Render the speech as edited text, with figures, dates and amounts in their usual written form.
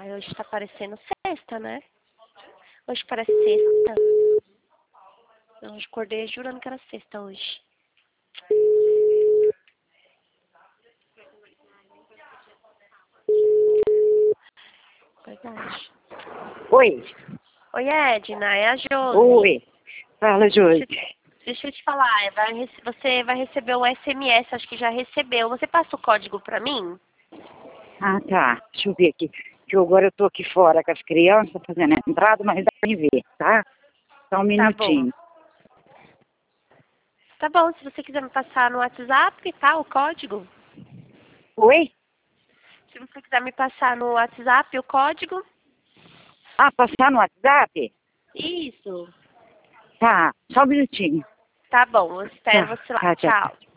Ai, hoje tá parecendo sexta, né? Hoje parece sexta. Eu hoje acordei jurando que era sexta hoje. Verdade. Oi. Oi, Edna, é a Josi. Oi. Fala, Josi. Deixa eu te falar, você vai receber um SMS, acho que já recebeu. Você passa o código pra mim? Ah, tá. Deixa eu ver aqui. Que agora eu tô aqui fora com as crianças fazendo a entrada, mas dá pra me ver, tá? Só um Tá bom. minutinho. Tá bom, se você quiser me passar no WhatsApp, tá, o código? Oi? Se você quiser me passar no WhatsApp o código? Ah, passar no WhatsApp? Isso. Tá. Só um minutinho. Tá bom, eu espero Tá, você lá. tá, tá. Tchau.